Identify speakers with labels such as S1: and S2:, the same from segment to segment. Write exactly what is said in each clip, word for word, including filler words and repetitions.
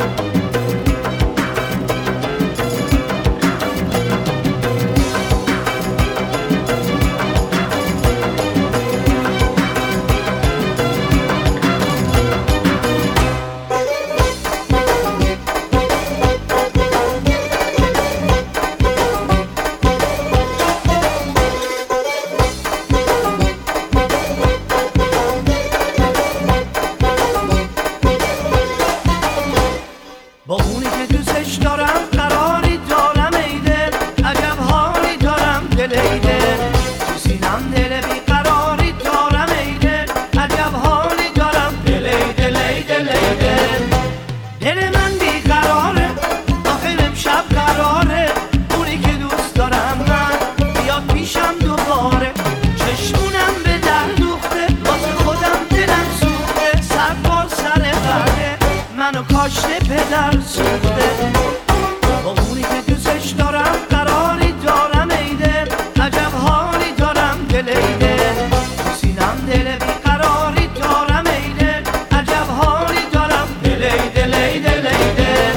S1: با اونی که دوستش دارم قراری دارم ای دل، عجب حالی دارم دل ای دل، تو سینم دل بیقراری دارم ای دل، عجب حالی دارم دل ای دل ای دل ای دل. دل من بیقراره آخه امشب قراره اونی که دوست دارم من بیاد پیشم دوباره، چشمونم به در دوخته واسه خودم دلم سوخته، سر بار سر برده منو کاشته پدر سوخته. با اونی که دوستش دارم قراری دارم ای دل، عجب حالی دارم دل ای دل، تو سینم دل بیقراری دارم ای دل، عجب حالی دارم دل ای دل ای دل ای دل.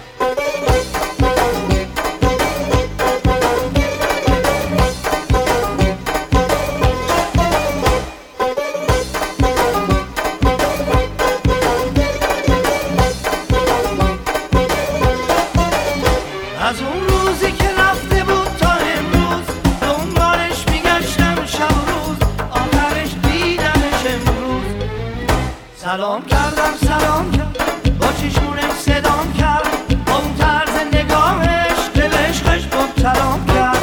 S1: از اون روزی که رفته بود تا امروز دنبالش میگشتم شب و روز، آخرش دیدمش امروز. سلام کردم سلام کرد با چشمونش صدام کرد، با اون طرز نگاهش به عشقش مبتلام کرد.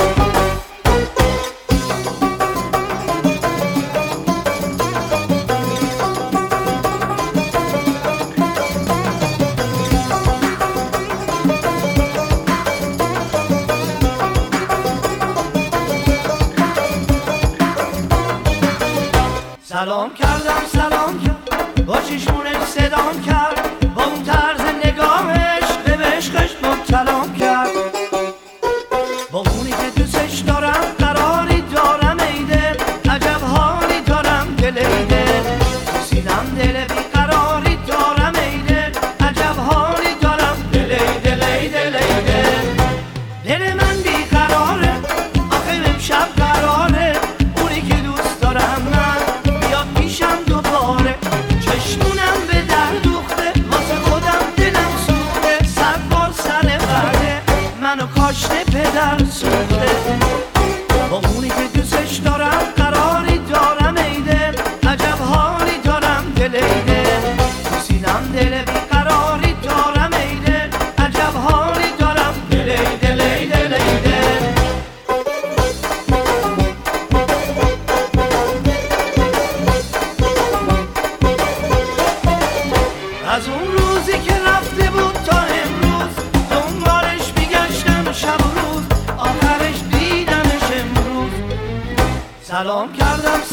S1: سلام کردم سلام کرد با چشمونش صدام کرد، با اون طرز نگاهش به عشقش مبتلام کرد. با اونی که دوستش دارم قراری دارم ای دل، عجب حالی دارم دل ای دل، تو سینم دل بیقراری دارم ای دل، عجب حالی دارم دل ای دل ای دل ای دل. دل من بیقراره آخه امشب قراره اونی که دوست دارم من بیاد پیشم دوباره، چشمونم به در دوخته واسه خودم دلم سوخته، سر بار سر برده منو کاشته پدر سوخته. با اونی که دوستش دارم قراری دارم ای دل، عجب حالی دارم دل ای دل، تو سینم دل بیقراری دارم ای دل، عجب حالی دارم دل ای دل ای دل ای دل. از اون روزی که رفته بود تا امروز دنبالش میگشتم شب و روز، آخرش دیدمش امروز. سلام کردم